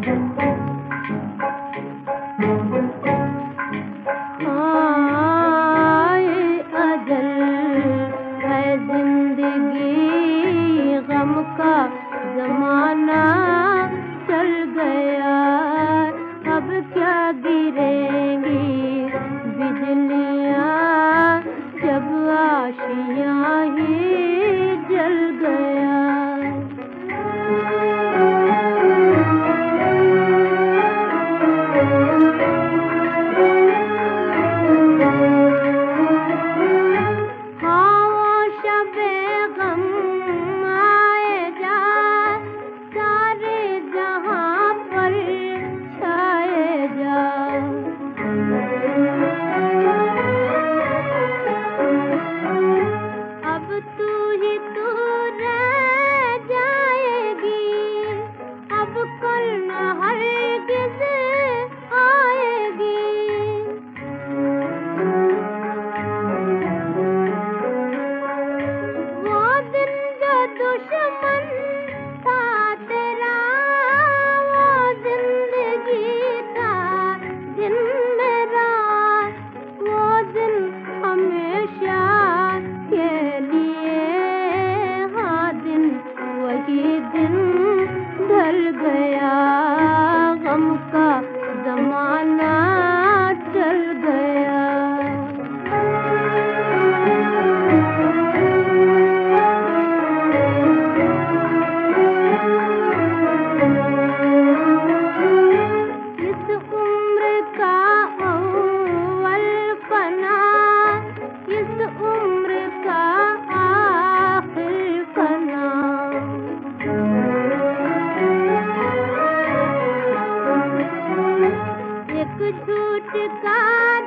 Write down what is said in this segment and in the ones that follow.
का जमाना चल गया, अब क्या गिरेंगी बिजलियाँ जब आशियाँ ही जल गया। ढल गया गम का जमाना चल गया। इस उम्र का अव्वल फना, इस उम्र का आखिर फना। झूठ का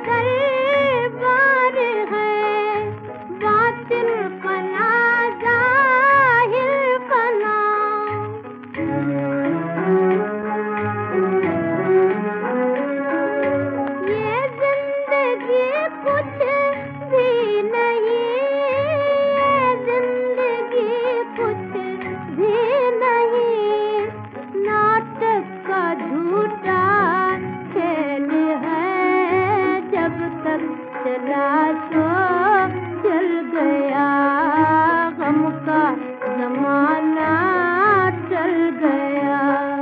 दरबार है, बातिल फना ज़ाहिर फना। ये जिंदगी कुछ भी नहीं, ये जिंदगी कुछ भी नहीं, नाटक का झूठा चला तो चल गया गम का जमाना चल गया।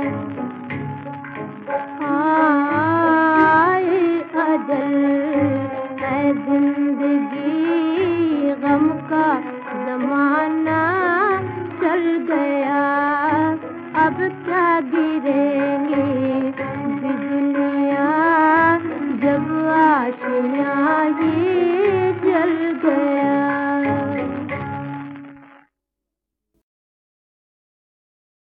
आए अजल है जिंदगी गम का जमाना चल गया, अब क्या गिरेंगी बिजलियाँ जब आशियाँ ही